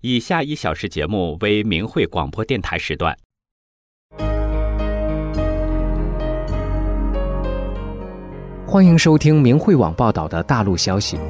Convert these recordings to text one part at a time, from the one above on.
以下1小时节目为明慧广播电台时段。 欢迎收听明慧网报道的大陆消息。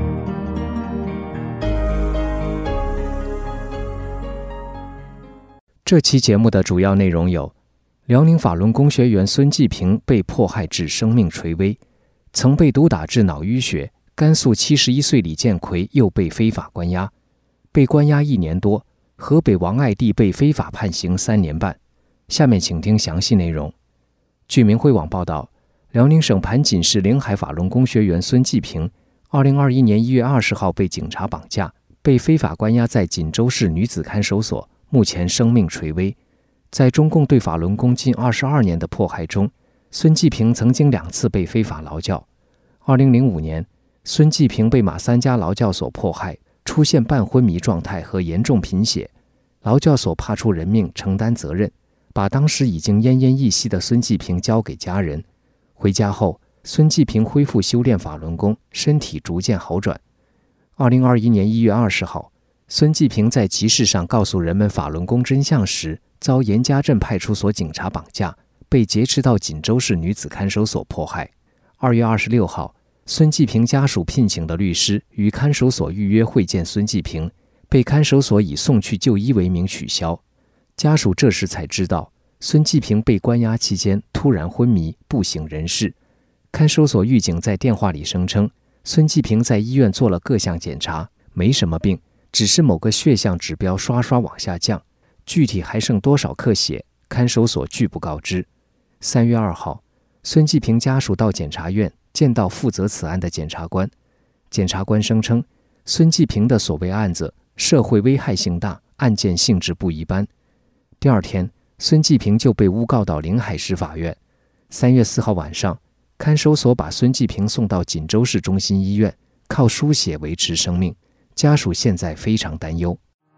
这期节目的主要内容有：辽宁法轮功学员孙继平被迫害致生命垂危，曾被毒打致脑淤血；甘肃71岁李建奎又被非法关押，被关押1年多；河北王爱娣被非法判刑3年半。下面请听详细内容。据明慧网报道，辽宁省盘锦市临海法轮功学员孙继平2021年1月20号被警察绑架，被非法关押在锦州市女子看守所，目前生命垂危。在中共对法轮功近22年的迫害中，孙继平曾经2次被非法劳教。2005年，孙继平被马三家劳教所迫害，出现半昏迷状态和严重贫血，劳教所怕出人命承担责任，把当时已经奄奄一息的孙继平交给家人。回家后，孙继平恢复修炼法轮功，身体逐渐好转。2021年1月20号，孙继平在集市上告诉人们法轮功真相时，遭严家镇派出所警察绑架，被劫持到锦州市女子看守所迫害。2月26号，孙继平家属聘请的律师与看守所预约会见孙继平，被看守所以送去就医为名取消。家属这时才知道，孙继平被关押期间突然昏迷，不省人事。看守所狱警在电话里声称，孙继平在医院做了各项检查，没什么病，只是某个血项指标刷刷往下降，具体还剩多少克血，看守所拒不告知。3月2号，孙继平家属到检察院见到负责此案的检察官，检察官声称，孙继平的所谓案子社会危害性大，案件性质不一般。第二天，孙继平就被诬告到临海市法院。3月4号晚上，看守所把孙继平送到锦州市中心医院，靠输血维持生命，家属现在非常担忧。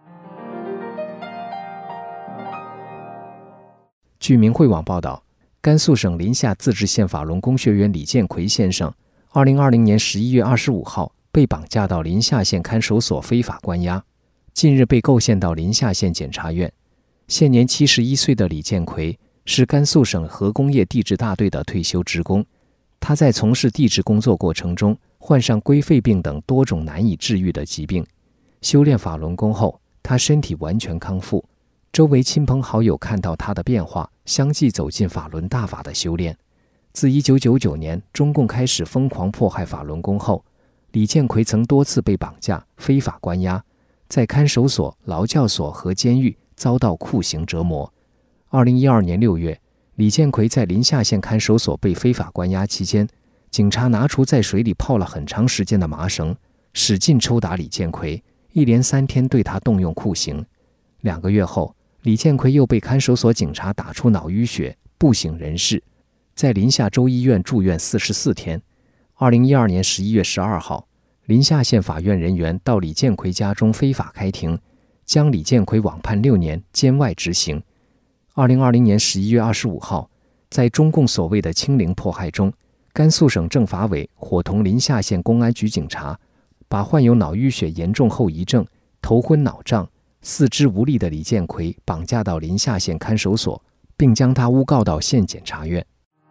据明慧网报道，甘肃省临夏自治县法轮功学员李建奎先生2020年11月25号被绑架到临夏县看守所非法关押，近日被构陷到临夏县检察院。现年71岁的李建奎是甘肃省核工业地质大队的退休职工，他在从事地质工作过程中患上龟肺病等多种难以治愈的疾病。修炼法轮功后，他身体完全康复，周围亲朋好友看到他的变化，相继走进法轮大法的修炼。自1999年中共开始疯狂迫害法轮功后，李建奎曾多次被绑架、非法关押，在看守所、劳教所和监狱遭到酷刑折磨。2012年6月，李建奎在临夏县看守所被非法关押期间，警察拿出在水里泡了很长时间的麻绳，使劲抽打李建奎，一连3天对他动用酷刑。2个月后，李建奎又被看守所警察打出脑淤血，不省人事，在临夏州医院住院44天。2012年11月12号，临夏县法院人员到李建奎家中非法开庭，将李建奎网判6年，监外执行。2020年11月25号，在中共所谓的清零迫害中，甘肃省政法委伙同临夏县公安局警察，把患有脑淤血严重后遗症、头昏脑胀、四肢无力的李建奎绑架到临夏县看守所，并将他诬告到县检察院。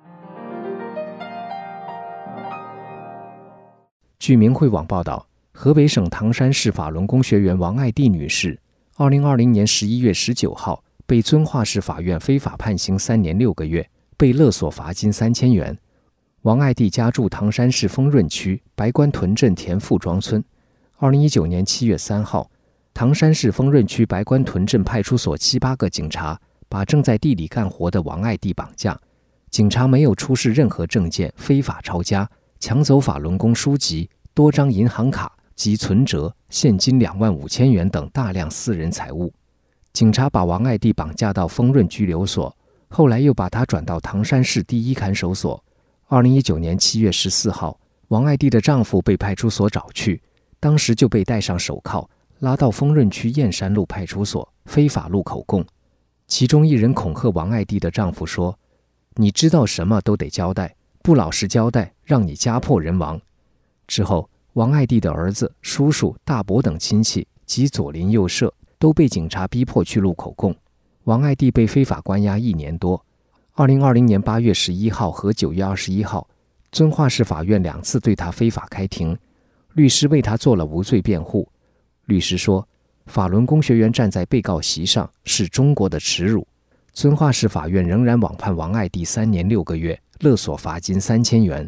据明慧网报道，河北省唐山市法轮功学员王爱娣女士2020年11月19号被遵化市法院非法判刑3年6个月，被勒索罚金3000元。王爱娣家住唐山市丰润区白关屯镇田富庄村。2019年7月3号，唐山市丰润区白关屯镇派出所7、8个警察把正在地里干活的王爱娣绑架，警察没有出示任何证件，非法抄家，抢走法轮功书籍、多张银行卡及存折、现金25000元等大量私人财物。警察把王爱娣绑架到丰润拘留所，后来又把她转到唐山市第一看守所。2019年7月14号，王爱娣的丈夫被派出所找去，当时就被戴上手铐，拉到丰润区燕山路派出所非法录口供。其中一人恐吓王爱娣的丈夫说：“你知道什么都得交代，不老实交代，让你家破人亡。”之后，王爱娣的儿子、叔叔、大伯等亲戚及左邻右舍都被警察逼迫去录口供。王爱娣被非法关押1年多。2020年8月11号和9月21号，遵化市法院2次对他非法开庭，律师为他做了无罪辩护。律师说，法轮功学员站在被告席上是中国的耻辱。遵化市法院仍然网判王爱娣3年6个月，勒索罚金3000元。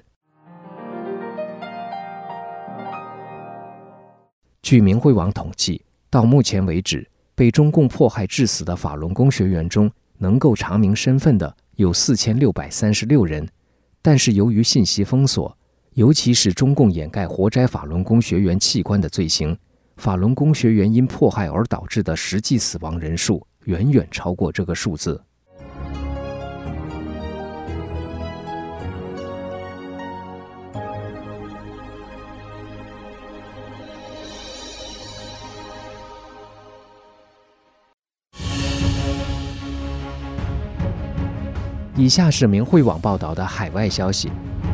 据明慧网统计，到目前为止，被中共迫害致死的法轮功学员中，能够查明身份的有4636人，但是由于信息封锁，尤其是中共掩盖活摘法轮功学员器官的罪行，法轮功学员因迫害而导致的实际死亡人数远远超过这个数字。以下是明慧网报道的海外消息。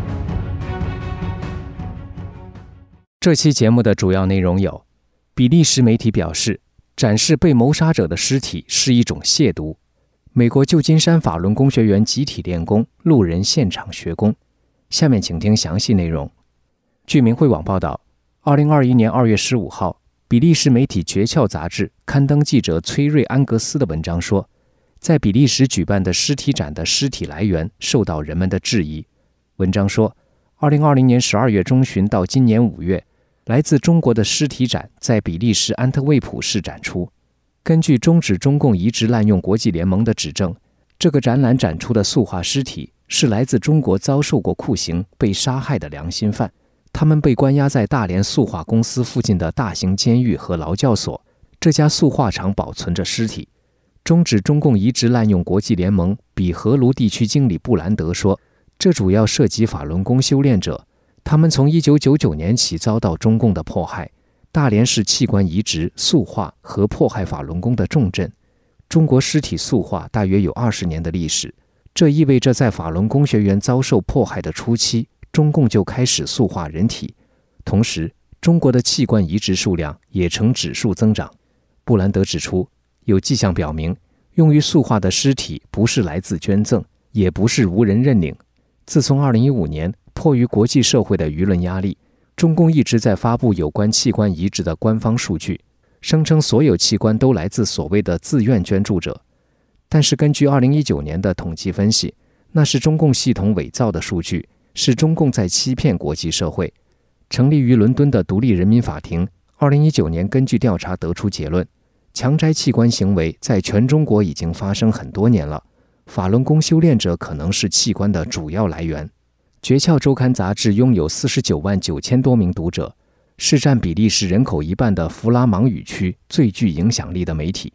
这期节目的主要内容有：比利时媒体表示，展示被谋杀者的尸体是一种亵渎；美国旧金山法轮功学员集体练功，路人现场学功。下面请听详细内容。据明慧网报道，2021年2月15号，比利时媒体《诀窍》杂志刊登记者崔瑞安格斯的文章说，在比利时举办的尸体展的尸体来源受到人们的质疑。文章说，2020年12月中旬到今年5月，来自中国的尸体展在比利时安特卫普市展出。根据终止中共移植滥用国际联盟的指证，这个展览展出的塑化尸体是来自中国遭受过酷刑被杀害的良心犯，他们被关押在大连塑化公司附近的大型监狱和劳教所，这家塑化厂保存着尸体。终止中共移植滥用国际联盟比荷卢地区经理布兰德说，这主要涉及法轮功修炼者，他们从1999年起遭到中共的迫害。大连是器官移植、塑化和迫害法轮功的重镇。中国尸体塑化大约有20年的历史，这意味着在法轮功学员遭受迫害的初期，中共就开始塑化人体。同时，中国的器官移植数量也呈指数增长。布兰德指出，有迹象表明，用于塑化的尸体不是来自捐赠，也不是无人认领。自从2015年，迫于国际社会的舆论压力，中共一直在发布有关器官移植的官方数据，声称所有器官都来自所谓的自愿捐助者。但是根据2019年的统计分析，那是中共系统伪造的数据，是中共在欺骗国际社会。成立于伦敦的独立人民法庭2019年根据调查得出结论，强摘器官行为在全中国已经发生很多年了，法轮功修炼者可能是器官的主要来源。诀窍周刊杂志拥有49万9千多名读者，是占比利时人口1半的弗拉芒语区最具影响力的媒体。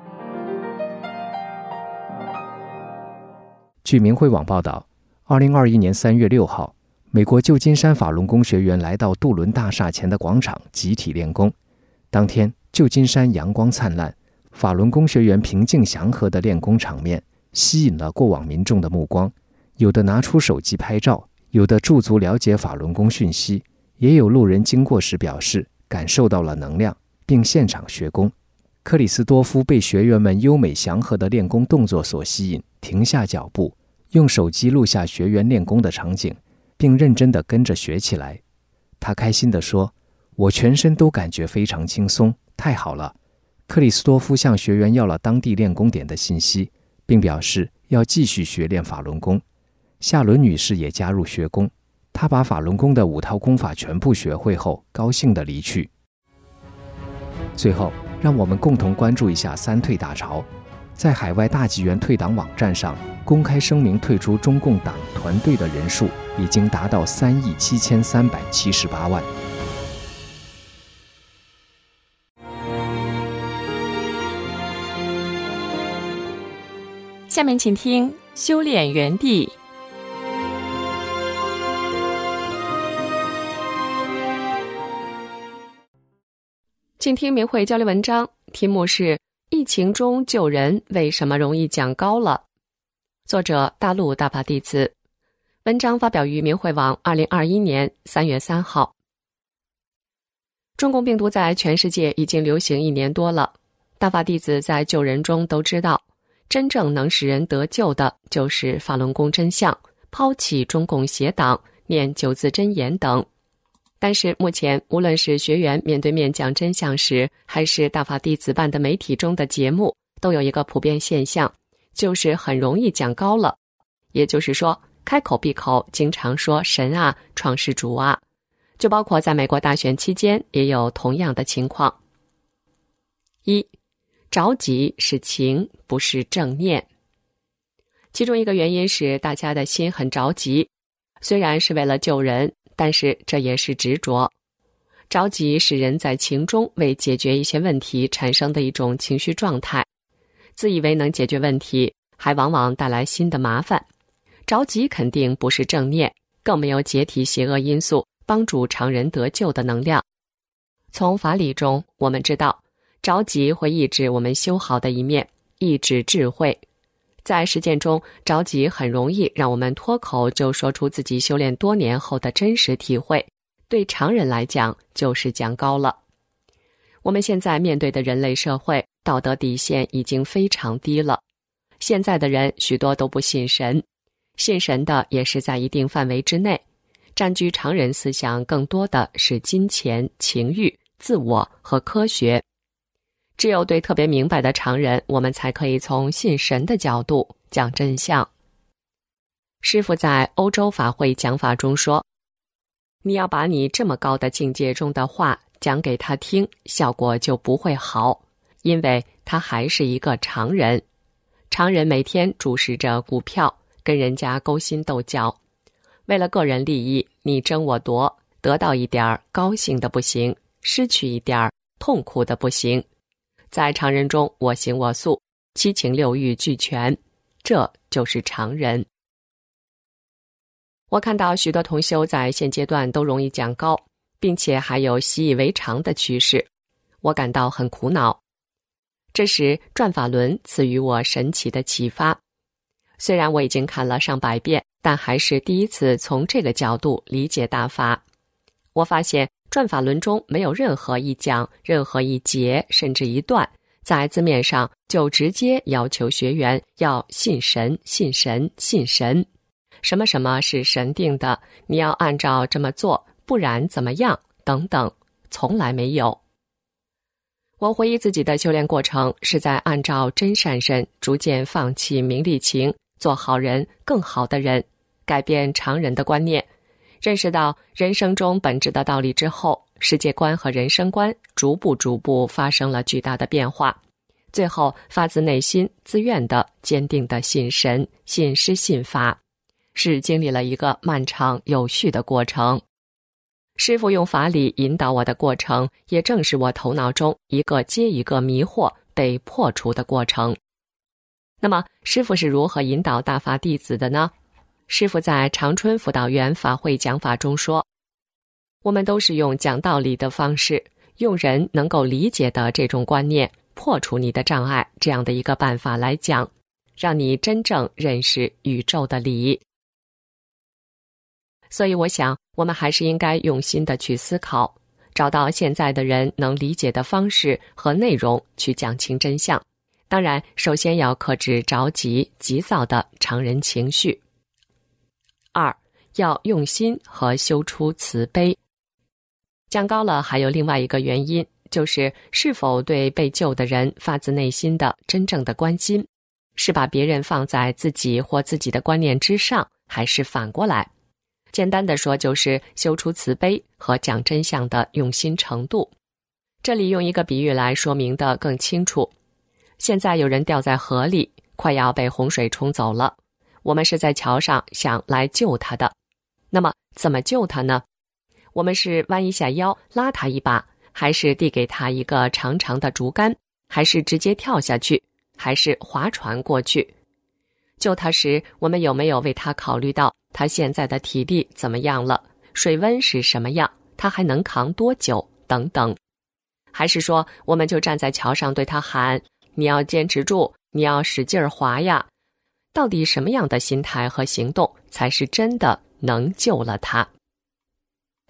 据明慧网报道，2021年3月6号，美国旧金山法轮功学员来到杜伦大厦前的广场集体练功。当天，旧金山阳光灿烂，法轮功学员平静祥和的练功场面吸引了过往民众的目光，有的拿出手机拍照，有的驻足了解法轮功讯息，也有路人经过时表示感受到了能量，并现场学功。克里斯多夫被学员们优美祥和的练功动作所吸引，停下脚步，用手机录下学员练功的场景，并认真地跟着学起来。他开心地说，我全身都感觉非常轻松，太好了。克里斯多夫向学员要了当地练功点的信息，并表示要继续学练法轮功。夏伦女士也加入学功，她把法轮功的5套功法全部学会后，高兴地离去。最后，让我们共同关注一下三退大潮。在海外大纪元退党网站上，公开声明退出中共党团队的人数已经达到3亿7378万。 下面请听修炼园地。请听明慧交流文章，题目是疫情中救人为什么容易讲高了？作者大陆大法弟子。文章发表于明慧网2021年3月3号。 中共病毒在全世界已经流行1年多了，大法弟子在救人中都知道，真正能使人得救的就是法轮功真相，抛弃中共邪党，念9字真言等。但是目前无论是学员面对面讲真相时，还是大法弟子办的媒体中的节目，都有一个普遍现象，就是很容易讲高了。也就是说，开口闭口经常说神啊、创世主啊，就包括在美国大选期间也有同样的情况。1. 着急是情，不是正念。其中一个原因是大家的心很着急，虽然是为了救人，但是这也是执着。着急是人在情中为解决一些问题产生的一种情绪状态，自以为能解决问题，还往往带来新的麻烦。着急肯定不是正念，更没有解体邪恶因素，帮助常人得救的能量。从法理中我们知道，着急会抑制我们修好的一面，抑制智慧。在实践中，着急很容易让我们脱口就说出自己修炼多年后的真实体会，对常人来讲就是讲高了。我们现在面对的人类社会，道德底线已经非常低了。现在的人许多都不信神，信神的也是在一定范围之内，占据常人思想更多的是金钱、情欲、自我和科学。只有对特别明白的常人，我们才可以从信神的角度讲真相。师父在欧洲法会讲法中说，你要把你这么高的境界中的话讲给他听，效果就不会好，因为他还是一个常人。常人每天注视着股票，跟人家勾心斗角，为了个人利益你争我夺，得到一点高兴的不行，失去一点痛苦的不行。在常人中我行我素，7情6欲俱全，这就是常人。我看到许多同修在现阶段都容易讲高，并且还有习以为常的趋势，我感到很苦恼。这时转法轮赐予我神奇的启发，虽然我已经看了上百遍，但还是第一次从这个角度理解大法。我发现转法轮中没有任何一讲、任何一节，甚至一段，在字面上就直接要求学员要信神、信神、信神。什么什么是神定的，你要按照这么做，不然怎么样，等等，从来没有。我回忆自己的修炼过程，是在按照真善身，逐渐放弃名利情，做好人、更好的人，改变常人的观念，认识到人生中本质的道理之后，世界观和人生观逐步发生了巨大的变化，最后发自内心、自愿的、坚定的信神、信师、信法，是经历了一个漫长有序的过程。师父用法理引导我的过程，也正是我头脑中一个接一个迷惑被破除的过程。那么师父是如何引导大法弟子的呢？师父在长春辅导员法会讲法中说，我们都是用讲道理的方式，用人能够理解的这种观念，破除你的障碍，这样的一个办法来讲，让你真正认识宇宙的理。所以我想，我们还是应该用心的去思考，找到现在的人能理解的方式和内容去讲清真相。当然，首先要克制着急、急躁的常人情绪。2. 要用心和修出慈悲。讲高了还有另外一个原因，就是是否对被救的人发自内心的真正的关心，是把别人放在自己或自己的观念之上，还是反过来。简单的说，就是修出慈悲和讲真相的用心程度。这里用一个比喻来说明的更清楚。现在有人掉在河里，快要被洪水冲走了，我们是在桥上想来救他的。那么怎么救他呢？我们是弯一下腰拉他一把，还是递给他一个长长的竹竿，还是直接跳下去，还是划船过去？救他时，我们有没有为他考虑到他现在的体力怎么样了，水温是什么样，他还能扛多久等等？还是说我们就站在桥上对他喊，你要坚持住，你要使劲划呀？到底什么样的心态和行动才是真的能救了他？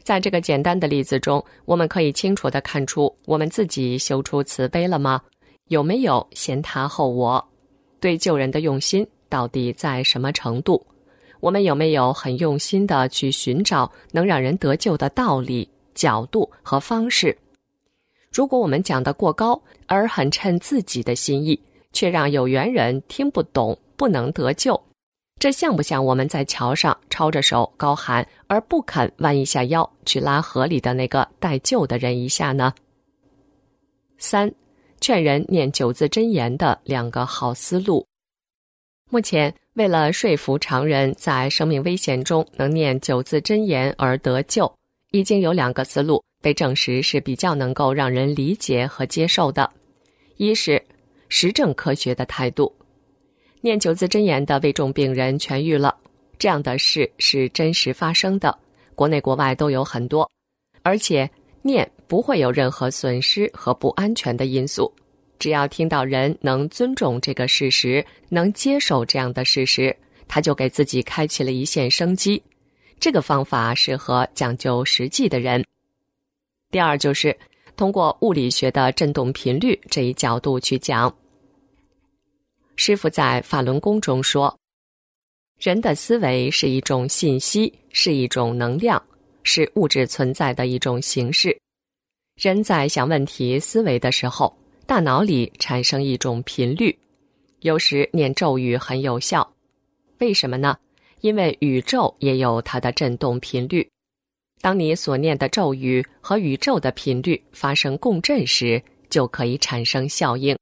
在这个简单的例子中，我们可以清楚地看出我们自己修出慈悲了吗？有没有先他后我？对救人的用心到底在什么程度？我们有没有很用心地去寻找能让人得救的道理、角度和方式？如果我们讲得过高，而很称自己的心意，却让有缘人听不懂，不能得救，这像不像我们在桥上抄着手高喊，而不肯弯一下腰去拉河里的那个待救的人一下呢？3. 劝人念9字真言的2个好思路。目前，为了说服常人在生命危险中能念9字真言而得救，已经有2个思路被证实是比较能够让人理解和接受的。一是实证科学的态度，念9字真言的危重病人痊愈了，这样的事是真实发生的，国内国外都有很多，而且念不会有任何损失和不安全的因素。只要听到人能尊重这个事实，能接受这样的事实，他就给自己开启了一线生机。这个方法适合讲究实际的人。第二就是通过物理学的振动频率这一角度去讲。师父在法轮功中说，人的思维是一种信息，是一种能量，是物质存在的一种形式。人在想问题思维的时候，大脑里产生一种频率，有时念咒语很有效。为什么呢？因为宇宙也有它的振动频率。当你所念的咒语和宇宙的频率发生共振时，就可以产生效应。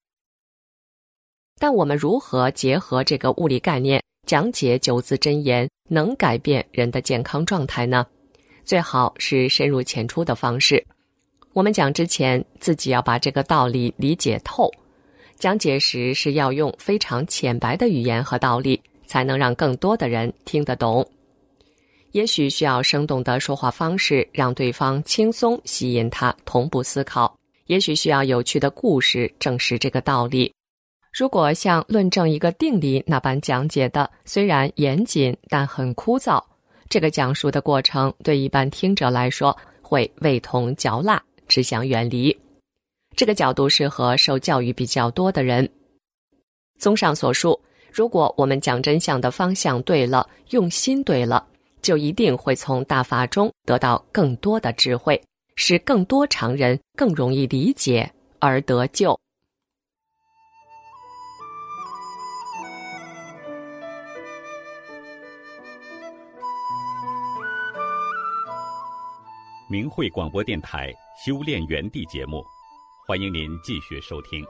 但我们如何结合这个物理概念，讲解9字真言，能改变人的健康状态呢？最好是深入浅出的方式。我们讲之前，自己要把这个道理理解透。讲解时是要用非常浅白的语言和道理，才能让更多的人听得懂。也许需要生动的说话方式，让对方轻松，吸引他同步思考。也许需要有趣的故事，证实这个道理。如果像论证一个定理那般讲解的，虽然严谨，但很枯燥。这个讲述的过程对一般听者来说会味同嚼蜡，只想远离。这个角度适合受教育比较多的人。综上所述，如果我们讲真相的方向对了，用心对了，就一定会从大法中得到更多的智慧，使更多常人更容易理解而得救。 明慧广播电台修炼园地节目，欢迎您继续收听。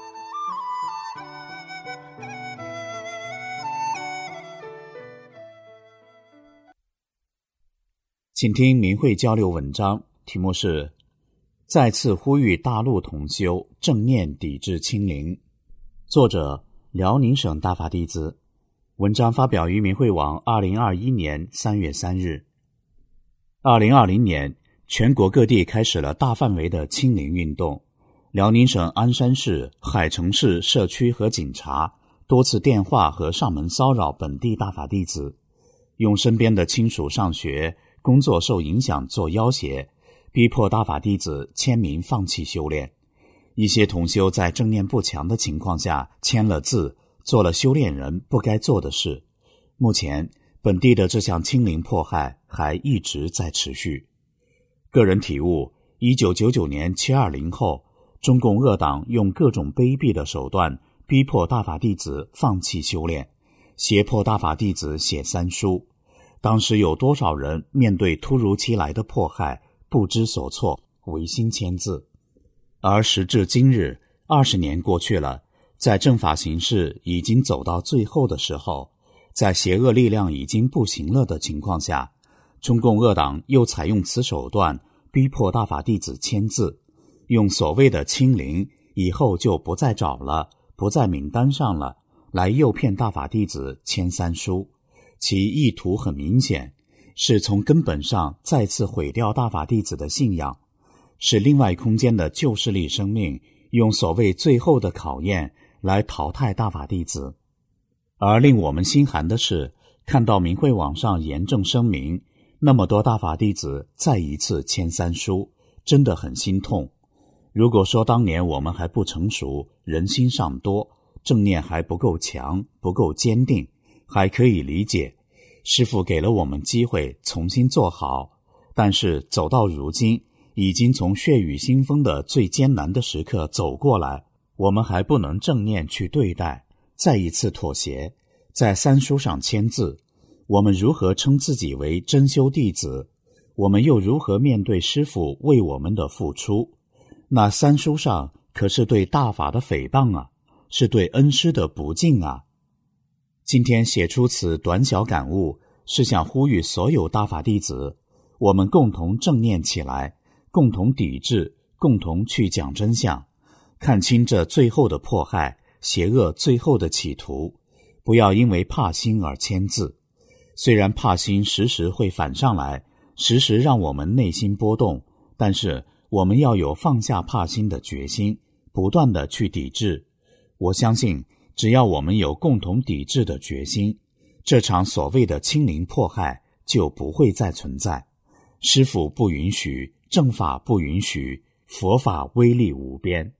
请听明慧交流文章，题目是再次呼吁大陆同修正念抵制清零，作者辽宁省大法弟子，文章发表于明慧网2021年3月3日。2020年，全国各地开始了大范围的清零运动。辽宁省鞍山市、海城市社区和警察多次电话和上门骚扰本地大法弟子，用身边的亲属上学、工作受影响做要挟，逼迫大法弟子签名放弃修炼。一些同修在正念不强的情况下签了字，做了修炼人不该做的事。目前本地的这项清零迫害还一直在持续。个人体悟，1999年720后，中共恶党用各种卑鄙的手段逼迫大法弟子放弃修炼，胁迫大法弟子写三书。当时有多少人面对突如其来的迫害不知所措，违心签字？而时至今日，20年过去了，在正法形势已经走到最后的时候，在邪恶力量已经不行了的情况下，中共恶党又采用此手段逼迫大法弟子签字，用所谓的清零，以后就不再找了，不在名单上了，来诱骗大法弟子签三书。其意图很明显，是从根本上再次毁掉大法弟子的信仰，使另外空间的旧势力生命用所谓最后的考验来淘汰大法弟子。而令我们心寒的是，看到明慧网上严正声明， 那么多大法弟子再一次签三书，真的很心痛。如果说当年我们还不成熟，人心尚多，正念还不够强，不够坚定，还可以理解。师父给了我们机会重新做好，但是走到如今，已经从血雨腥风的最艰难的时刻走过来，我们还不能正念去对待，再一次妥协，在三书上签字，我们如何称自己为真修弟子？我们又如何面对师父为我们的付出？那三书上可是对大法的诽谤啊，是对恩师的不敬啊！今天写出此短小感悟，是想呼吁所有大法弟子，我们共同正念起来，共同抵制，共同去讲真相，看清这最后的迫害，邪恶最后的企图，不要因为怕心而签字。虽然怕心时时会反上来，时时让我们内心波动，但是我们要有放下怕心的决心，不断地去抵制。我相信，只要我们有共同抵制的决心，这场所谓的清零迫害就不会再存在。师父不允许，正法不允许，佛法威力无边。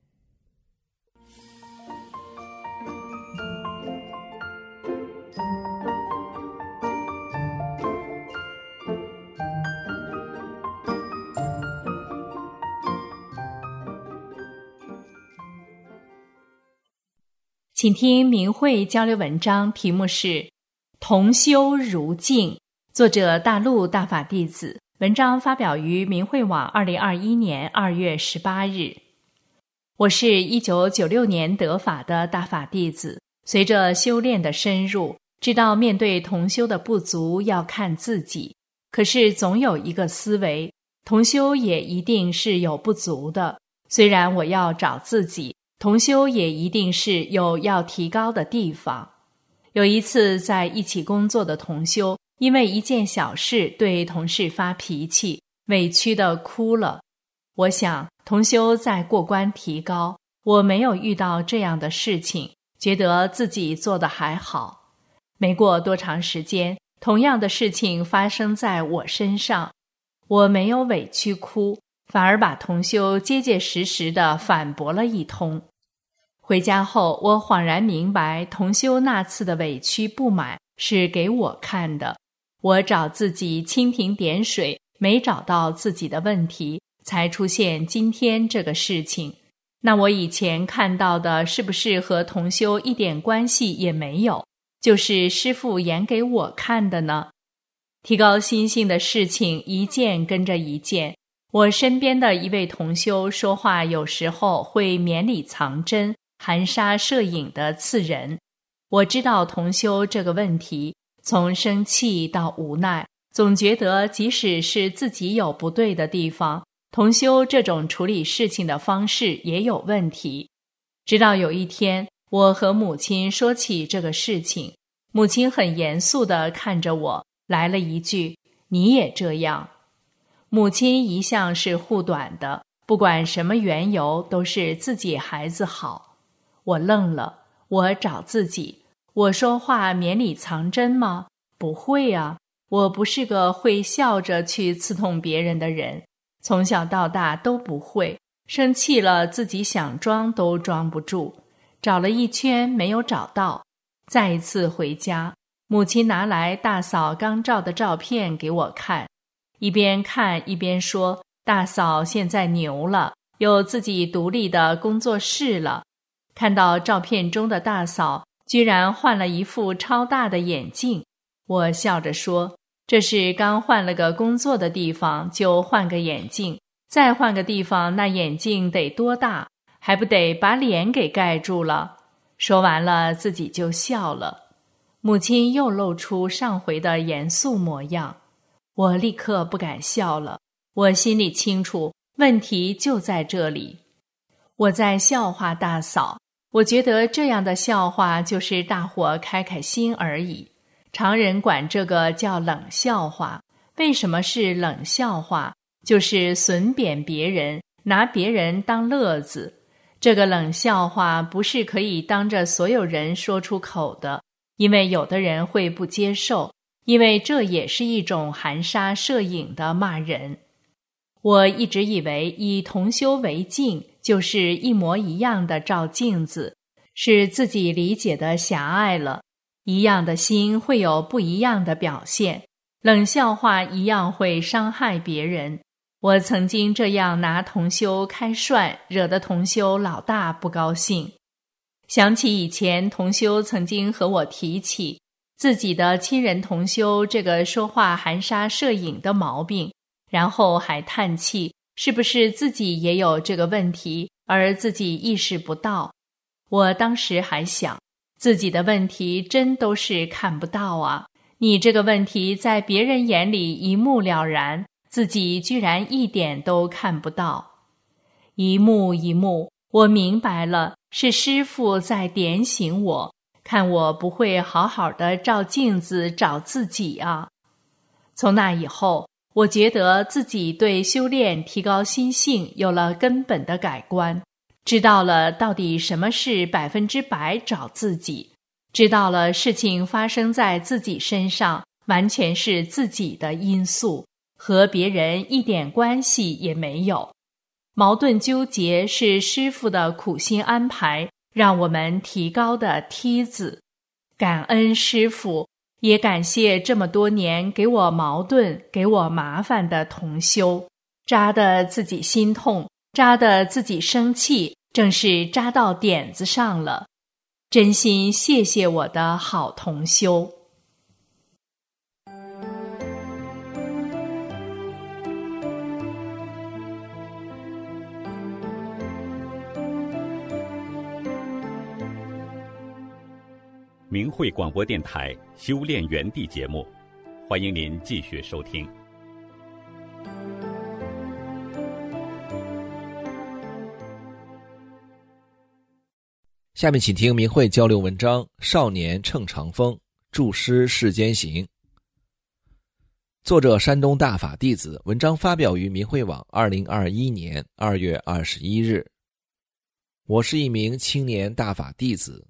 请听明慧交流文章，题目是同修如镜，作者大陆大法弟子，文章发表于明慧网2021年2月18日。我是1996年得法的大法弟子，随着修炼的深入，知道面对同修的不足要看自己，可是总有一个思维，同修也一定是有不足的，虽然我要找自己，同修也一定是有要提高的地方。有一次在一起工作的同修，因为一件小事对同事发脾气，委屈地哭了。我想同修在过关提高，我没有遇到这样的事情，觉得自己做得还好。没过多长时间，同样的事情发生在我身上，我没有委屈哭，反而把同修结结实实地反驳了一通。回家后，我恍然明白，同修那次的委屈不满是给我看的。我找自己蜻蜓点水，没找到自己的问题，才出现今天这个事情。那我以前看到的是不是和同修一点关系也没有，就是师父演给我看的呢？提高心性的事情一件跟着一件。我身边的一位同修说话有时候会绵里藏针，含沙射影的刺人。我知道同修这个问题，从生气到无奈，总觉得即使是自己有不对的地方，同修这种处理事情的方式也有问题。直到有一天，我和母亲说起这个事情，母亲很严肃地看着我，来了一句：“你也这样。”母亲一向是护短的，不管什么缘由都是自己孩子好。我愣了，我找自己，我说话绵里藏针吗？不会啊，我不是个会笑着去刺痛别人的人，从小到大都不会，生气了自己想装都装不住，找了一圈没有找到。再一次回家，母亲拿来大嫂刚照的照片给我看，一边看一边说，大嫂现在牛了，有自己独立的工作室了。看到照片中的大嫂居然换了一副超大的眼镜，我笑着说，这是刚换了个工作的地方就换个眼镜，再换个地方那眼镜得多大，还不得把脸给盖住了。说完了自己就笑了。母亲又露出上回的严肃模样，我立刻不敢笑了，我心里清楚，问题就在这里。我在笑话大嫂，我觉得这样的笑话就是大伙开开心而已。常人管这个叫冷笑话。为什么是冷笑话？就是损贬别人，拿别人当乐子。这个冷笑话不是可以当着所有人说出口的，因为有的人会不接受， 因为这也是一种含沙射影的骂人。我一直以为以同修为镜，就是一模一样的照镜子，是自己理解的狭隘了。一样的心会有不一样的表现，冷笑话一样会伤害别人。我曾经这样拿同修开涮，惹得同修老大不高兴。想起以前同修曾经和我提起自己的亲人同修这个说话含沙射影的毛病，然后还叹气，是不是自己也有这个问题，而自己意识不到。我当时还想，自己的问题真都是看不到啊，你这个问题在别人眼里一目了然，自己居然一点都看不到。一幕一幕，我明白了，是师父在点醒我，看我不会好好的照镜子找自己啊。从那以后，我觉得自己对修炼提高心性有了根本的改观，知道了到底什么是100%找自己，知道了事情发生在自己身上完全是自己的因素，和别人一点关系也没有。矛盾纠结是师父的苦心安排，让我们提高的梯子。感恩师父，也感谢这么多年给我矛盾、给我麻烦的同修，扎得自己心痛，扎得自己生气，正是扎到点子上了。真心谢谢我的好同修。 明慧广播电台修炼园地节目，欢迎您继续收听。 下面请听明慧交流文章《少年乘长风，著师世间行》。作者山东大法弟子，文章发表于明慧网2021年2月21日。我是一名青年大法弟子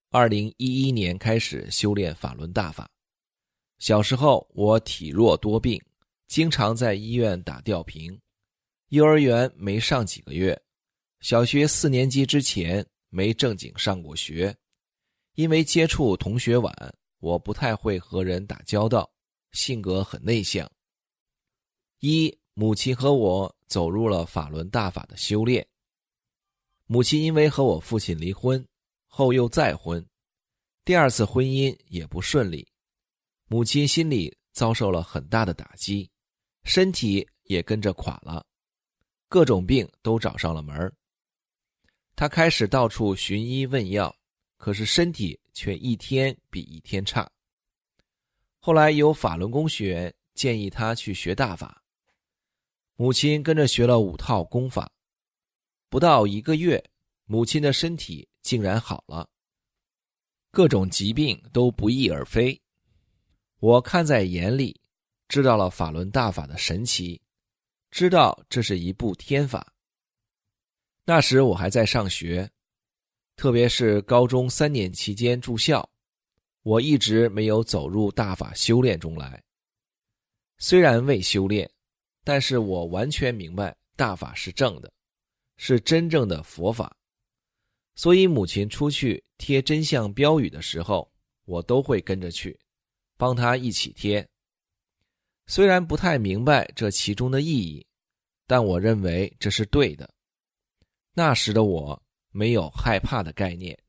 ，2011年开始修炼法轮大法。小时候我体弱多病，经常在医院打吊瓶，幼儿园没上几个月，小学4年级之前没正经上过学。因为接触同学晚，我不太会和人打交道，性格很内向。母亲和我走入了法轮大法的修炼。母亲因为和我父亲离婚后又再婚，第二次婚姻也不顺利，母亲心里遭受了很大的打击，身体也跟着垮了，各种病都找上了门。她开始到处寻医问药，可是身体却一天比一天差。后来有法轮功学员建议她去学大法，母亲跟着学了5套功法，不到1个月，母亲的身体竟然好了，各种疾病都不翼而飞。我看在眼里，知道了法轮大法的神奇，知道这是一部天法。那时我还在上学，特别是高中3年期间住校，我一直没有走入大法修炼中来。虽然未修炼，但是我完全明白大法是正的，是真正的佛法。所以母亲出去贴真相标语的时候，我都会跟着去，帮她一起贴。虽然不太明白这其中的意义，但我认为这是对的。那时的我没有害怕的概念。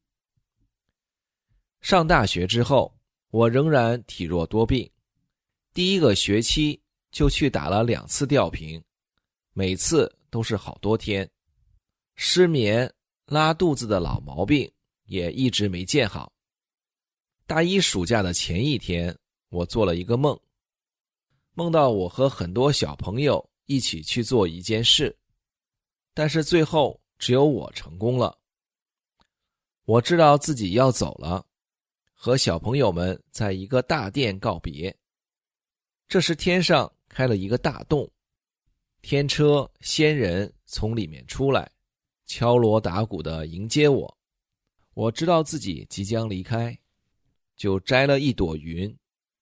上大学之后，我仍然体弱多病，第1个学期就去打了2次吊瓶，每次都是好多天。失眠、拉肚子的老毛病也一直没见好。大1暑假的前一天，我做了一个梦，梦到我和很多小朋友一起去做一件事，但是最后只有我成功了。我知道自己要走了，和小朋友们在一个大殿告别。这时天上开了一个大洞，天车仙人从里面出来，敲锣打鼓地迎接我。我知道自己即将离开，就摘了一朵云，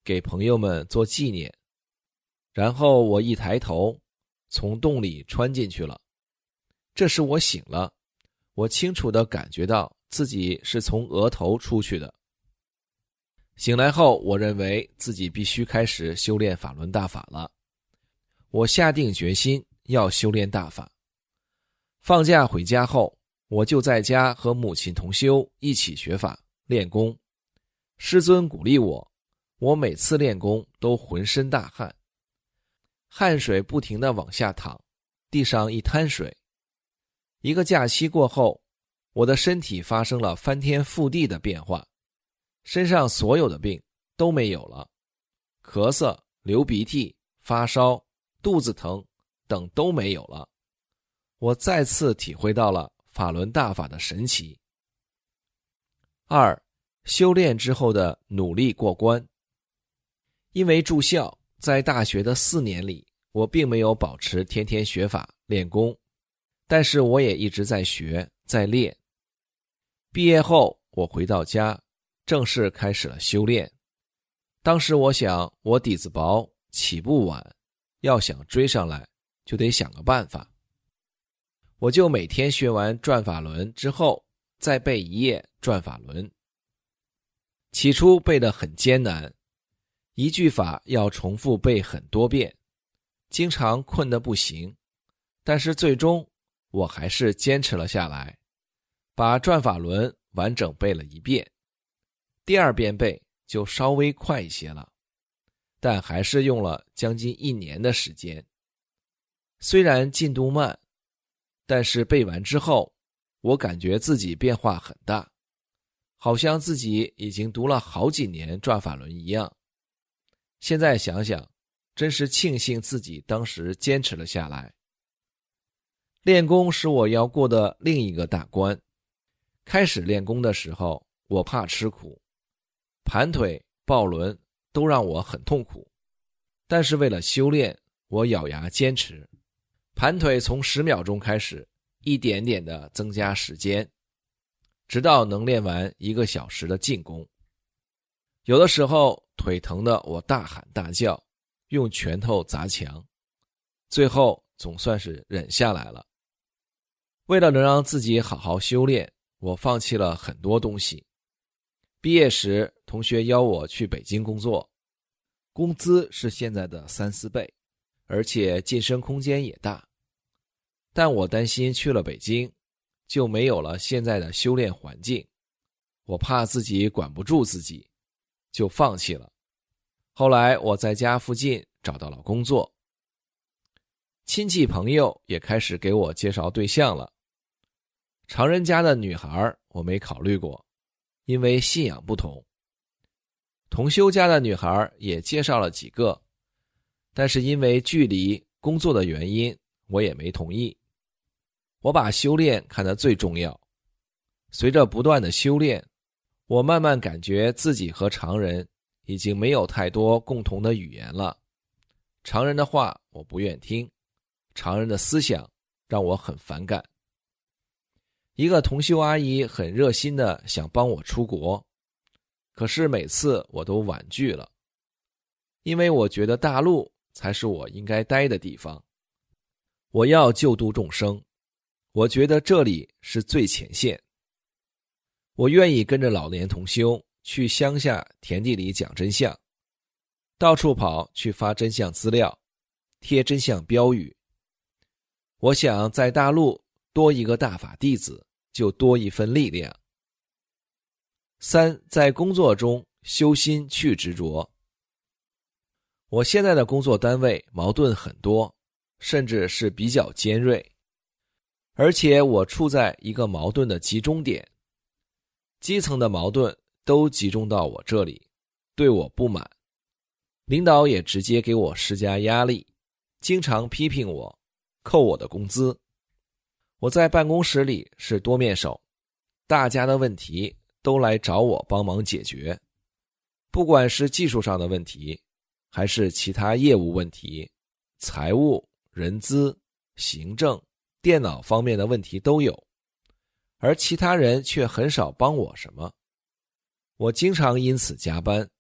给朋友们做纪念。然后我一抬头，从洞里穿进去了。这时我醒了，我清楚地感觉到自己是从额头出去的。醒来后，我认为自己必须开始修炼法轮大法了。我下定决心要修炼大法。放假回家后，我就在家和母亲同修一起学法练功。师尊鼓励我，我每次练功都浑身大汗，汗水不停地往下淌，地上一滩水。一个假期过后，我的身体发生了翻天覆地的变化，身上所有的病都没有了，咳嗽、流鼻涕、发烧、肚子疼等都没有了。我再次体会到了法轮大法的神奇。2. 修炼之后的努力过关。因为住校，在大学的4年里，我并没有保持天天学法练功，但是我也一直在学在练。毕业后，我回到家，正式开始了修炼。当时我想，我底子薄，起步晚，要想追上来，就得想个办法。我就每天学完转法轮之后，再背一页转法轮。起初背得很艰难，一句法要重复背很多遍，经常困得不行，但是最终我还是坚持了下来，把转法轮完整背了一遍。第2遍背就稍微快一些了，但还是用了将近1年的时间。虽然进度慢，但是背完之后，我感觉自己变化很大，好像自己已经读了好几年转法轮一样。现在想想，真是庆幸自己当时坚持了下来。练功是我要过的另一个大关。开始练功的时候，我怕吃苦，盘腿、抱轮都让我很痛苦，但是为了修炼，我咬牙坚持。盘腿从10秒钟开始，一点点的增加时间，直到能练完1个小时的静功。有的时候腿疼的我大喊大叫，用拳头砸墙，最后总算是忍下来了。为了能让自己好好修炼，我放弃了很多东西。毕业时，同学邀我去北京工作，工资是现在的3、4倍，而且晋升空间也大。但我担心去了北京，就没有了现在的修炼环境，我怕自己管不住自己，就放弃了。后来我在家附近找到了工作，亲戚朋友也开始给我介绍对象了。常人家的女孩我没考虑过，因为信仰不同。同修家的女孩也介绍了几个，但是因为距离、工作的原因，我也没同意。我把修炼看得最重要。随着不断的修炼，我慢慢感觉自己和常人已经没有太多共同的语言了。常人的话我不愿听，常人的思想让我很反感。一个同修阿姨很热心的想帮我出国，可是每次我都婉拒了，因为我觉得大陆才是我应该待的地方。我要救度众生，我觉得这里是最前线。我愿意跟着老年同修去乡下田地里讲真相，到处跑去发真相资料，贴真相标语。我想在大陆多一个大法弟子，就多一份力量。3. 在工作中修心去执着。我现在的工作单位矛盾很多，甚至是比较尖锐，而且我处在一个矛盾的集中点，基层的矛盾都集中到我这里，对我不满。领导也直接给我施加压力，经常批评我，扣我的工资。我在办公室里是多面手，大家的问题都来找我帮忙解决，不管是技术上的问题，还是其他业务问题，财务、人资、行政、电脑方面的问题都有，而其他人却很少帮我什么。我经常因此加班，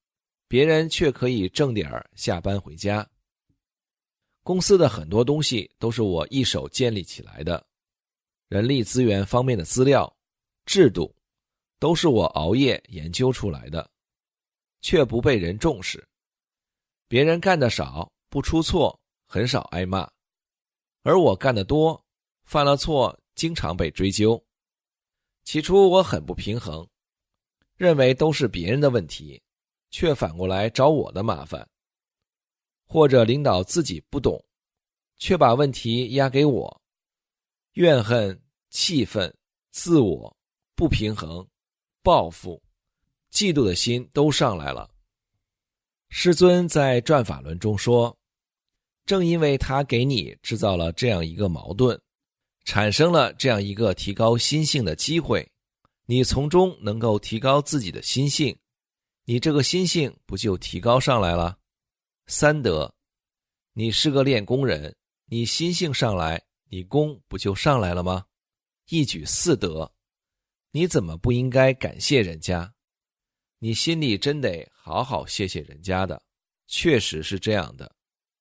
别人却可以正点下班回家。公司的很多东西都是我一手建立起来的，人力资源方面的资料、制度，都是我熬夜研究出来的，却不被人重视。别人干得少，不出错，很少挨骂，而我干得多，犯了错，经常被追究。起初我很不平衡，认为都是别人的问题，却反过来找我的麻烦。或者领导自己不懂，却把问题压给我，怨恨、气愤、自我、不平衡、报复、嫉妒的心都上来了。师尊在转法轮中说，正因为他给你制造了这样一个矛盾，产生了这样一个提高心性的机会，你从中能够提高自己的心性，你这个心性不就提高上来了？三德，你是个练功人，你心性上来，你功不就上来了吗？一举四德，你怎么不应该感谢人家？你心里真得好好谢谢人家的，确实是这样的。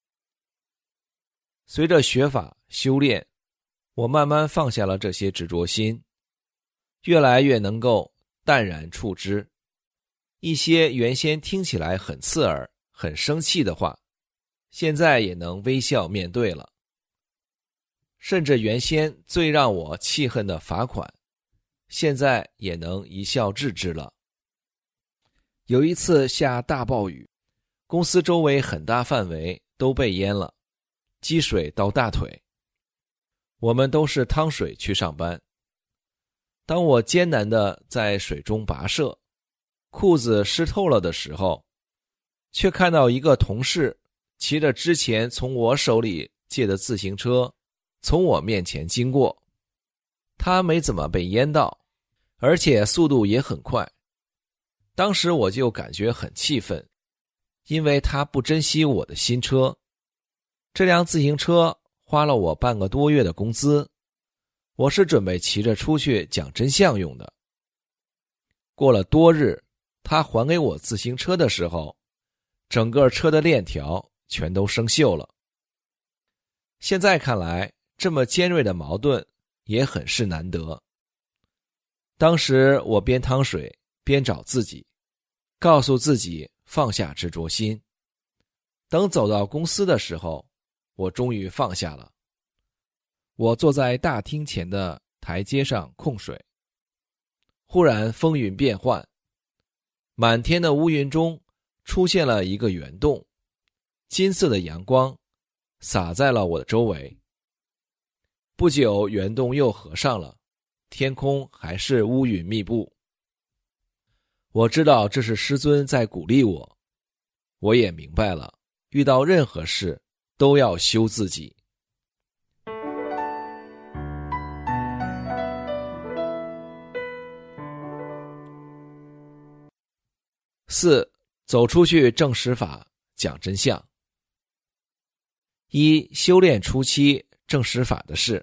随着学法修炼，我慢慢放下了这些执着心，越来越能够淡然处之。一些原先听起来很刺耳、很生气的话，现在也能微笑面对了。甚至原先最让我气恨的罚款，现在也能一笑置之了。有一次下大暴雨，公司周围很大范围都被淹了，积水到大腿。我们都是趟水去上班。当我艰难地在水中跋涉，裤子湿透了的时候，却看到一个同事骑着之前从我手里借的自行车从我面前经过。他没怎么被淹到，而且速度也很快。当时我就感觉很气愤，因为他不珍惜我的新车。这辆自行车花了我半个多月的工资，我是准备骑着出去讲真相用的。过了多日，他还给我自行车的时候，整个车的链条全都生锈了。现在看来，这么尖锐的矛盾也很是难得。当时我边趟水边找自己，告诉自己放下执着心。等走到公司的时候，我终于放下了。我坐在大厅前的台阶上控水，忽然风云变幻，满天的乌云中出现了一个圆洞，金色的阳光洒在了我的周围。不久，圆洞又合上了，天空还是乌云密布。我知道这是师尊在鼓励我，我也明白了，遇到任何事都要修自己。4. 走出去证实法，讲真相。1. 修炼初期证实法的事。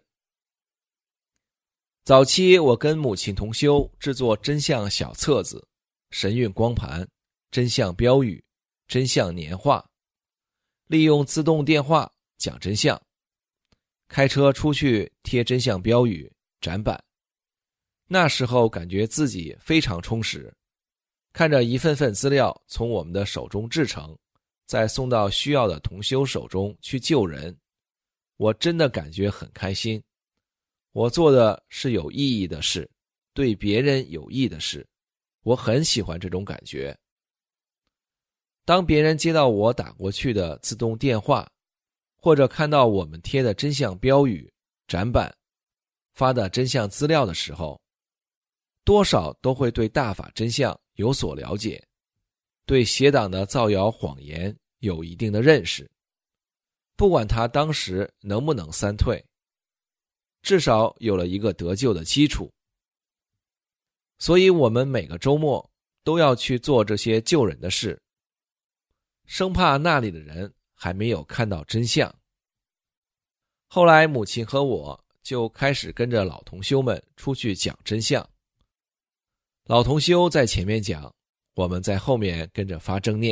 早期我跟母亲同修制作真相小册子、神韵光盘、真相标语、真相年画，利用自动电话讲真相，开车出去贴真相标语、展板。那时候感觉自己非常充实，看着一份份资料从我们的手中制成，再送到需要的同修手中去救人，我真的感觉很开心。我做的是有意义的事，对别人有益的事，我很喜欢这种感觉。当别人接到我打过去的自动电话，或者看到我们贴的真相标语、展板、发的真相资料的时候，多少都会对大法真相有所了解，对邪党的造谣谎言有一定的认识，不管他当时能不能三退，至少有了一个得救的基础。所以我们每个周末都要去做这些救人的事，生怕那里的人还没有看到真相。后来母亲和我就开始跟着老同修们出去讲真相，老同修在前面讲，我们在后面跟着发正念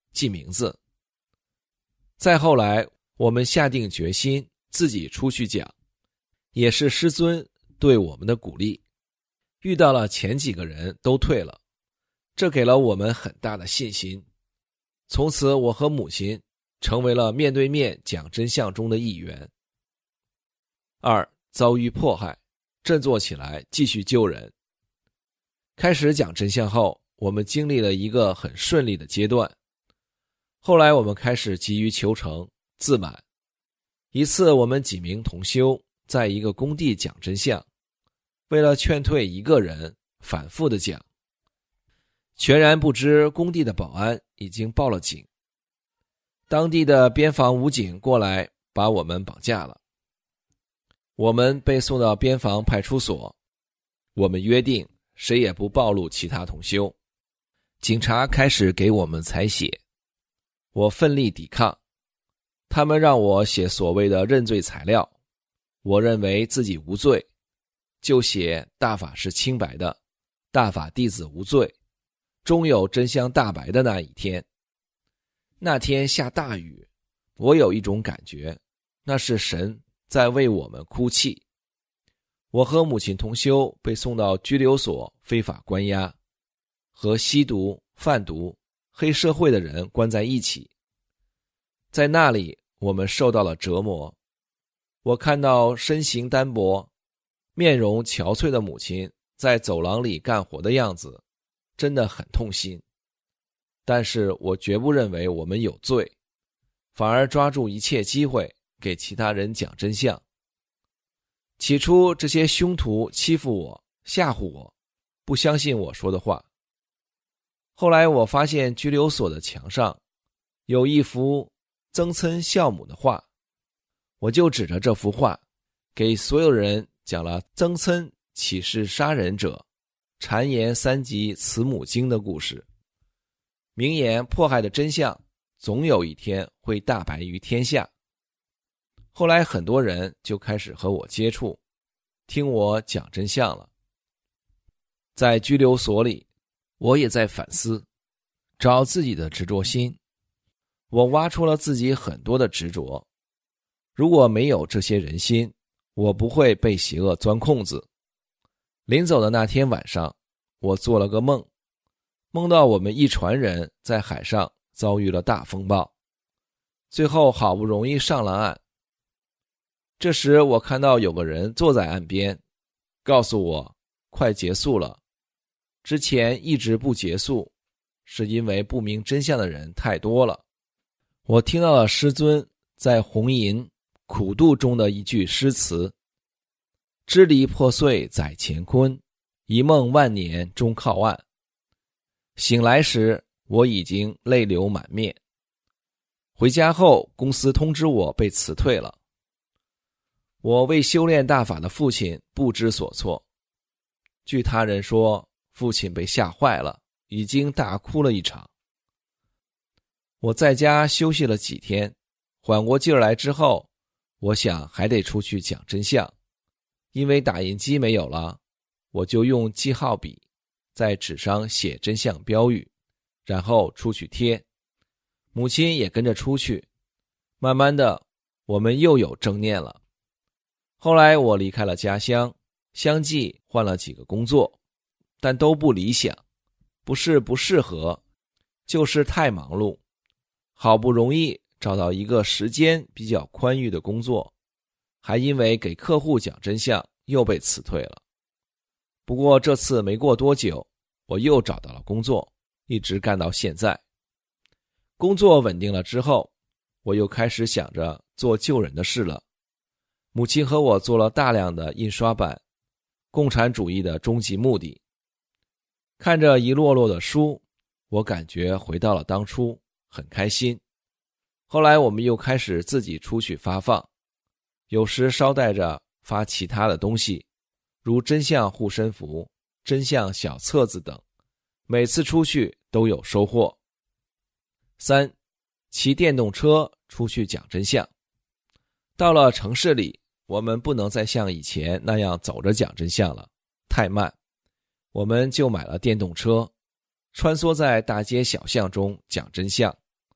记名字。再后来，我们下定决心自己出去讲，也是师尊对我们的鼓励。遇到了前几个人都退了，这给了我们很大的信心。从此我和母亲成为了面对面讲真相中的一员。2. 遭遇迫害，振作起来继续救人。开始讲真相后，我们经历了一个很顺利的阶段。后来我们开始急于求成，自满。一次我们几名同修在一个工地讲真相，为了劝退一个人，反复的讲，全然不知工地的保安已经报了警。当地的边防武警过来把我们绑架了。我们被送到边防派出所，我们约定谁也不暴露其他同修。警察开始给我们采血，我奋力抵抗。他们让我写所谓的认罪材料，我认为自己无罪，就写大法是清白的，大法弟子无罪，终有真相大白的那一天。那天下大雨，我有一种感觉，那是神在为我们哭泣。我和母亲同修被送到拘留所非法关押，和吸毒、贩毒、黑社会的人关在一起。在那里我们受到了折磨。我看到身形单薄、面容憔悴的母亲在走廊里干活的样子，真的很痛心。但是我绝不认为我们有罪，反而抓住一切机会给其他人讲真相。起初这些凶徒欺负我，吓唬我，不相信我说的话。后来我发现拘留所的墙上有一幅曾参孝母的画，我就指着这幅画给所有人讲了曾参起誓杀人者谗言3集慈母经的故事，明言迫害的真相总有一天会大白于天下。后来很多人就开始和我接触，听我讲真相了。在拘留所里，我也在反思，找自己的执着心。我挖出了自己很多的执着，如果没有这些人心，我不会被邪恶钻空子。临走的那天晚上，我做了个梦，梦到我们一船人在海上遭遇了大风暴，最后好不容易上了岸。这时我看到有个人坐在岸边，告诉我快结束了，之前一直不结束，是因为不明真相的人太多了。我听到了师尊在红银苦度中的一句诗词：支离破碎在乾坤，一梦万年终靠岸。醒来时我已经泪流满面。回家后公司通知我被辞退了。我为修炼大法的父亲不知所措，据他人说父亲被吓坏了，已经大哭了一场。我在家休息了几天，缓过劲儿来之后，我想还得出去讲真相。因为打印机没有了，我就用记号笔在纸上写真相标语，然后出去贴。母亲也跟着出去，慢慢的我们又有正念了。后来我离开了家乡，相继换了几个工作，但都不理想，不是不适合，就是太忙碌。好不容易找到一个时间比较宽裕的工作，还因为给客户讲真相又被辞退了。不过这次没过多久，我又找到了工作，一直干到现在。工作稳定了之后，我又开始想着做救人的事了。母亲和我做了大量的印刷版《共产主义的终极目的》，看着一摞摞的书，我感觉回到了当初，很开心。后来我们又开始自己出去发放，有时捎带着发其他的东西，如真相护身符、真相小册子等，每次出去都有收获。3. 骑电动车出去讲真相。到了城市里，我们不能再像以前那样走着讲真相了，太慢。我们就买了电动车，穿梭在大街小巷中讲真相，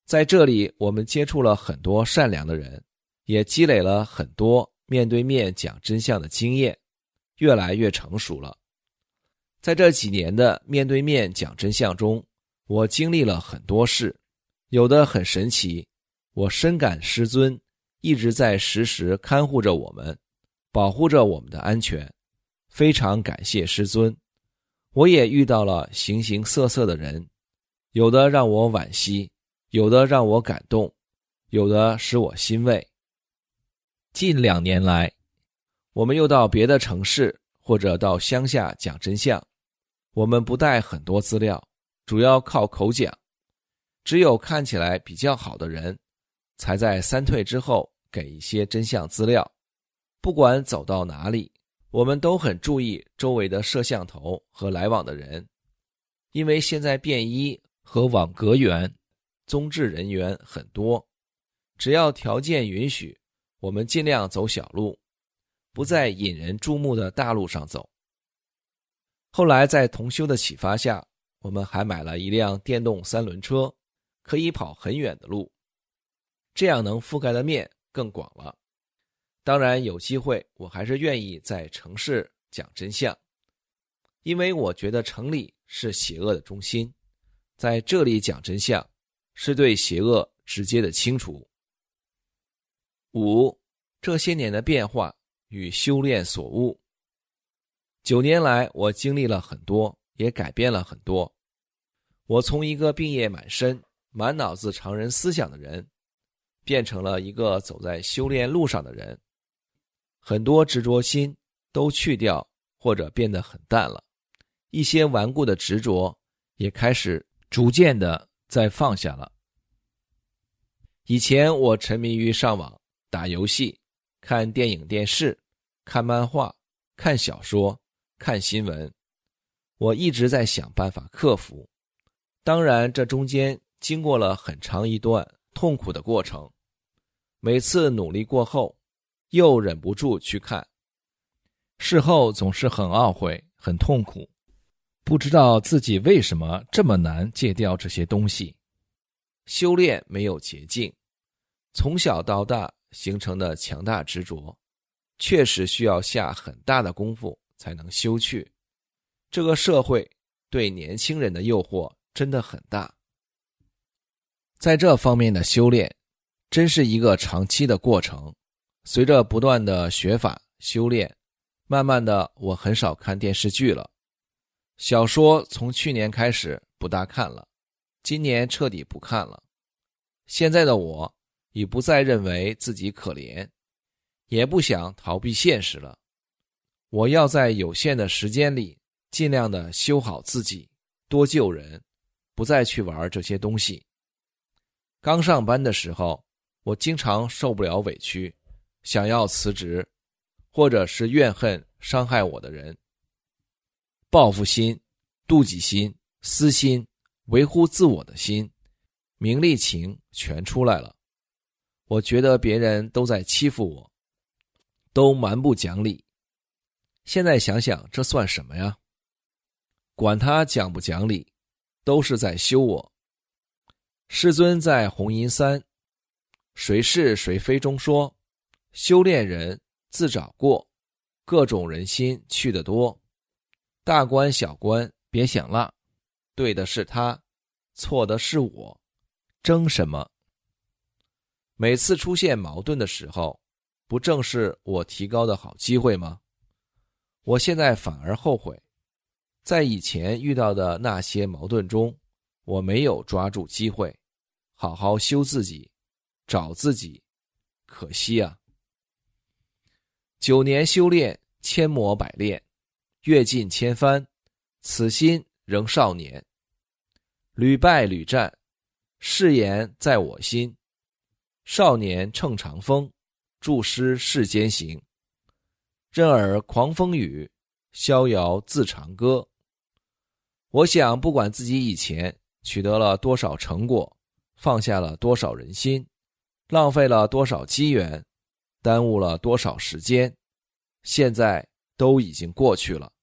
在这里，我们接触了很多善良的人，也积累了很多面对面讲真相的经验，越来越成熟了。在这几年的面对面讲真相中，我经历了很多事，有的很神奇，我深感师尊一直在时时看护着我们，保护着我们的安全，非常感谢师尊。我也遇到了形形色色的人，有的让我惋惜，有的让我感动，有的使我欣慰。近2年来，我们又到别的城市或者到乡下讲真相，我们不带很多资料，主要靠口讲，只有看起来比较好的人才在三退之后给一些真相资料。不管走到哪里，我们都很注意周围的摄像头和来往的人，因为现在便衣和网格员、宗治人员很多，只要条件允许，我们尽量走小路，不在引人注目的大路上走。后来在同修的启发下，我们还买了一辆电动3轮车，可以跑很远的路，这样能覆盖的面更广了。当然有机会我还是愿意在城市讲真相，因为我觉得城里是邪恶的中心，在这里讲真相是对邪恶直接的清除。5. 这些年的变化与修炼所悟。9年来，我经历了很多，也改变了很多。我从一个病业满身、满脑子常人思想的人，变成了一个走在修炼路上的人。很多执着心都去掉，或者变得很淡了，一些顽固的执着也开始逐渐的在放下了。以前我沉迷于上网、打游戏、看电影电视、看漫画、看小说、看新闻，我一直在想办法克服。当然这中间经过了很长一段痛苦的过程，每次努力过后又忍不住去看，事后总是很懊悔，很痛苦，不知道自己为什么这么难戒掉这些东西。修炼没有捷径，从小到大形成的强大执着，确实需要下很大的功夫才能修去。这个社会对年轻人的诱惑真的很大，在这方面的修炼真是一个长期的过程。随着不断的学法修炼，慢慢的我很少看电视剧了，小说从去年开始不大看了，今年彻底不看了。现在的我已不再认为自己可怜，也不想逃避现实了。我要在有限的时间里尽量的修好自己，多救人，不再去玩这些东西。刚上班的时候，我经常受不了委屈，想要辞职，或者是怨恨伤害我的人。报复心、妒忌心、私心、维护自我的心、名利情全出来了。我觉得别人都在欺负我，都蛮不讲理。现在想想，这算什么呀？管他讲不讲理，都是在修我。世尊在弘淫3谁是谁非中说，修炼人自找过，各种人心去得多，大官小官别想了，对的是他，错的是我，争什么？每次出现矛盾的时候，不正是我提高的好机会吗？我现在反而后悔，在以前遇到的那些矛盾中，我没有抓住机会，好好修自己，找自己，可惜啊。9年修炼，千磨百炼，阅尽千帆，此心仍少年。屡败屡战，誓言在我心。少年乘长风，著师世间行。任尔狂风雨，逍遥自长歌。我想不管自己以前取得了多少成果，放下了多少人心，浪费了多少机缘，耽误了多少时间，现在都已经过去了。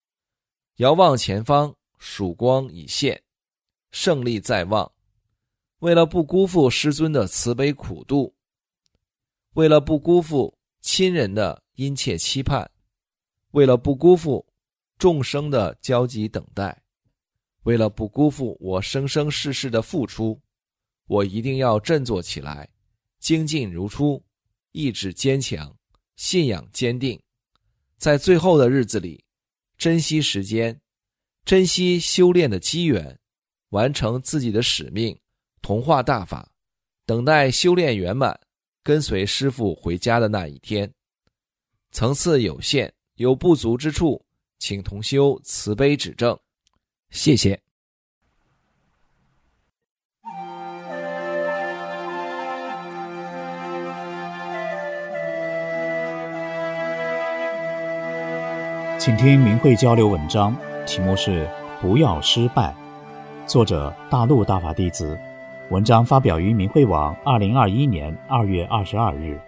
遥望前方，曙光已现，胜利在望。 为了不辜负师尊的慈悲苦度，为了不辜负亲人的殷切期盼，为了不辜负众生的焦急等待，为了不辜负我生生世世的付出，我一定要振作起来，精进如初，意志坚强，信仰坚定，在最后的日子里，珍惜时间，珍惜修炼的机缘，完成自己的使命，同化大法，等待修炼圆满，跟随师父回家的那一天。层次有限，有不足之处，请同修慈悲指正，谢谢。 请听明慧交流文章，题目是不要失败，作者大陆大法弟子，文章发表于明慧网2021年2月22日。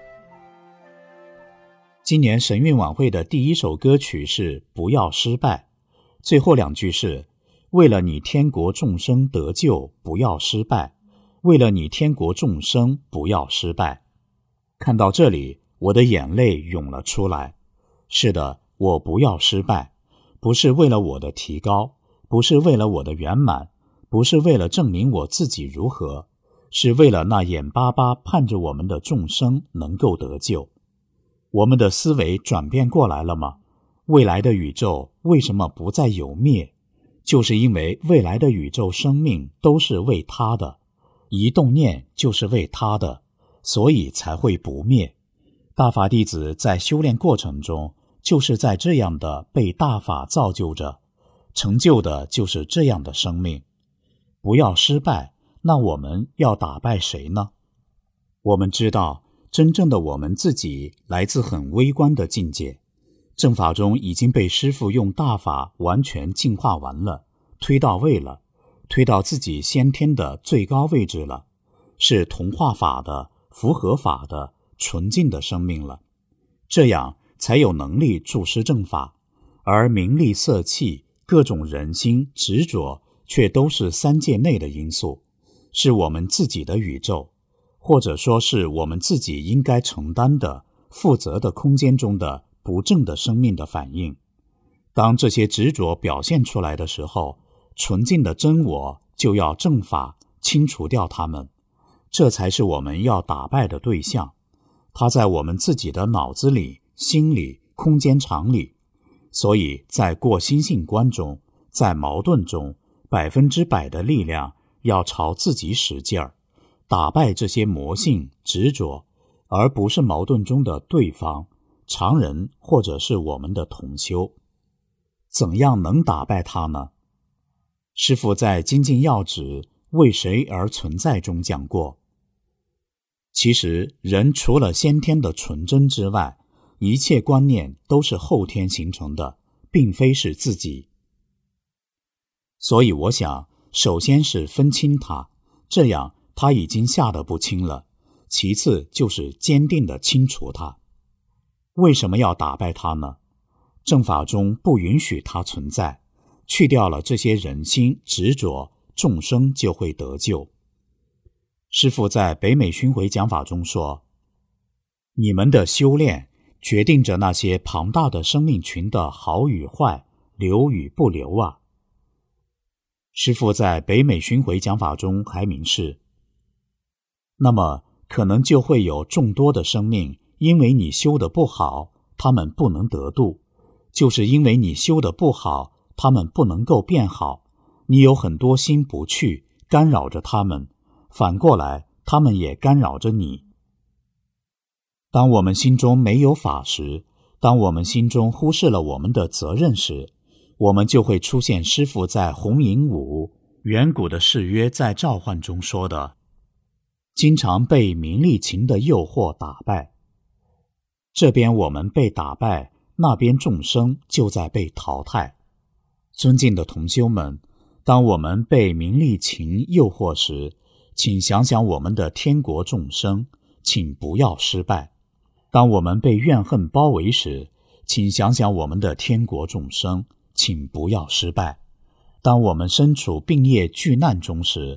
今年神韵晚会的第一首歌曲是不要失败，最后2句是为了你天国众生得救不要失败，为了你天国众生不要失败。看到这里，我的眼泪涌了出来。是的，我不要失败，不是为了我的提高，不是为了我的圆满，不是为了证明我自己如何，是为了那眼巴巴盼着我们的众生能够得救。我们的思维转变过来了吗？未来的宇宙为什么不再有灭？就是因为未来的宇宙生命都是为他的，一动念就是为他的，所以才会不灭。大法弟子在修炼过程中，就是在这样的被大法造就着，成就的就是这样的生命。不要失败，那我们要打败谁呢？我们知道，真正的我们自己来自很微观的境界，正法中已经被师父用大法完全净化完了，推到位了，推到自己先天的最高位置了，是同化法的、符合法的、纯净的生命了。这样才有能力注释正法，而名利色气、各种人心执着却都是三界内的因素，是我们自己的宇宙，或者说是我们自己应该承担的、负责的空间中的不正的生命的反应。当这些执着表现出来的时候，纯净的真我就要正法清除掉它们，这才是我们要打败的对象。它在我们自己的脑子里、心里、空间场里，所以在过心性观中，在矛盾中，100%的力量要朝自己使劲儿，打败这些魔性执着，而不是矛盾中的对方、常人或者是我们的同修。怎样能打败他呢？师父在《精进要旨为谁而存在》中讲过，其实人除了先天的纯真之外，一切观念都是后天形成的，并非是自己。所以我想，首先是分清它，这样它已经下得不轻了。其次就是坚定地清除它。为什么要打败它呢？正法中不允许它存在，去掉了这些人心执着，众生就会得救。师父在北美巡回讲法中说，你们的修炼决定着那些庞大的生命群的好与坏，留与不留啊。师父在北美巡回讲法中还明示，那么可能就会有众多的生命，因为你修得不好，他们不能得度，就是因为你修得不好，他们不能够变好，你有很多心不去，干扰着他们，反过来他们也干扰着你。当我们心中没有法时，当我们心中忽视了我们的责任时，我们就会出现师父在红影舞远古的誓约在召唤中说的，经常被名利情的诱惑打败。这边我们被打败，那边众生就在被淘汰。尊敬的同修们，当我们被名利情诱惑时，请想想我们的天国众生，请不要失败。当我们被怨恨包围时，请想想我们的天国众生，请不要失败。当我们身处病业巨难中时，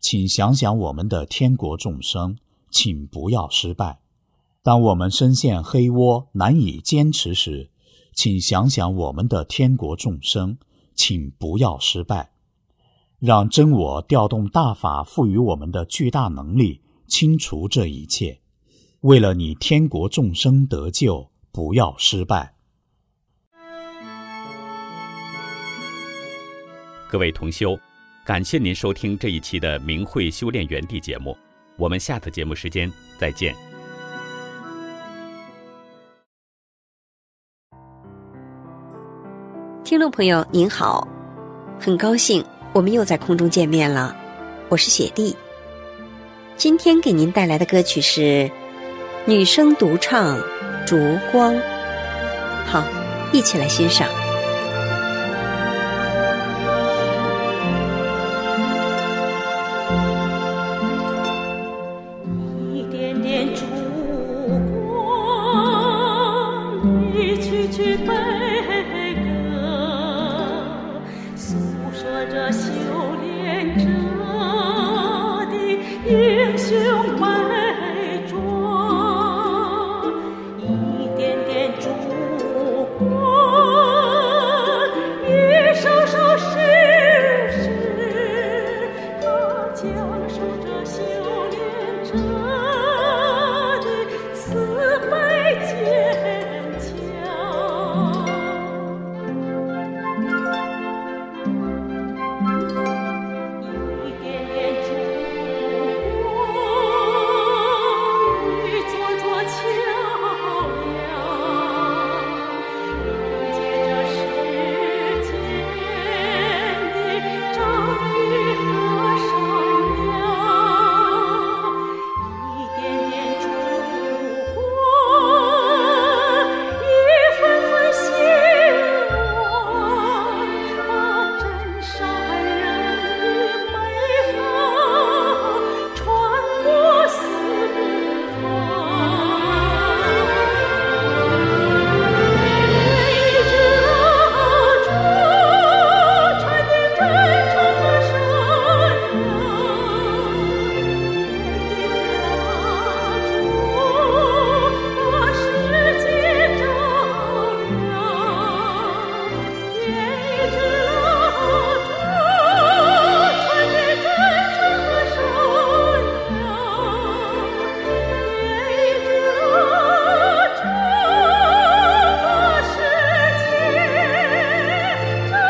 请想想我们的天国众生，请不要失败。当我们深陷黑窝难以坚持时，请想想我们的天国众生，请不要失败。让真我调动大法赋予我们的巨大能力，清除这一切。为了你天国众生得救，不要失败。 各位同修，感谢您收听这一期的明慧修炼园地节目，我们下次节目时间再见。 听众朋友您好，很高兴我们又在空中见面了，我是雪莉。今天给您带来的歌曲是女声独唱《烛光》，好，一起来欣赏。 一点点烛光，一曲曲悲歌，诉说着修炼者的英雄美状。一点点烛光，一首首诗诗，它讲述着修炼者的慈悲坚强。一点点烛光，一座座桥梁，连接着世间的正义和善良。一点点烛光，一份份希望，把真善人的美好传播四方。一支蜡烛，传递真诚和善良。把世界照亮，点一支蜡烛，传递真诚和善良。点一支蜡烛，把世界照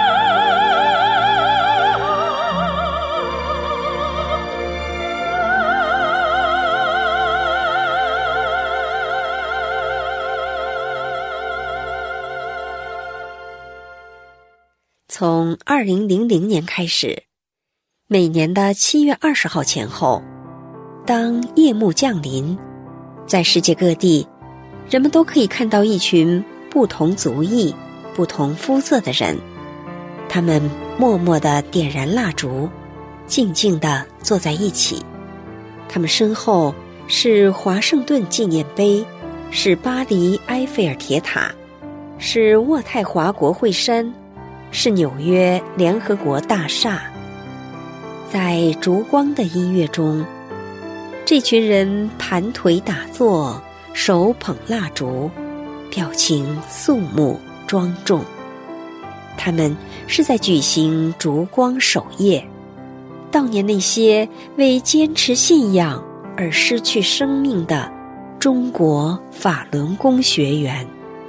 从2000年开始，每年的7月20号前后，当夜幕降临，在世界各地，人们都可以看到一群不同族裔、不同肤色的人，他们默默地点燃蜡烛，静静地坐在一起。他们身后是华盛顿纪念碑，是巴黎埃菲尔铁塔，是渥太华国会山，是纽约联合国大厦。在烛光的音乐中，这群人盘腿打坐，手捧蜡烛，表情肃穆庄重。他们是在举行烛光守夜，悼念那些为坚持信仰而失去生命的中国法轮功学员。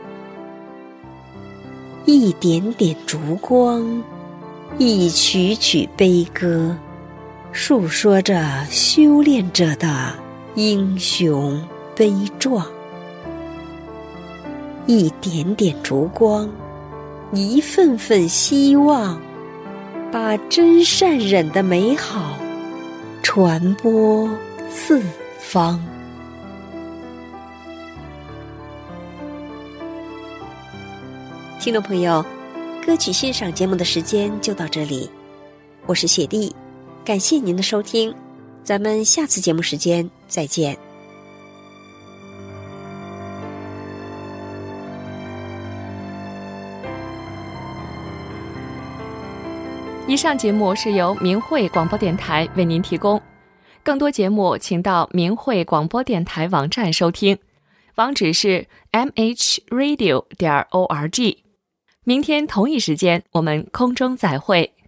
一点点烛光，一曲曲悲歌，述说着修炼者的英雄悲壮。一点点烛光，一份份希望，把真善忍的美好传播四方。听众朋友，歌曲欣赏节目的时间就到这里，我是雪莉，感谢您的收听，咱们下次节目时间再见。 以上节目是由明慧广播电台为您提供，更多节目请到明慧广播电台网站收听，网址是 mhradio.org。明天同一时间我们空中再会。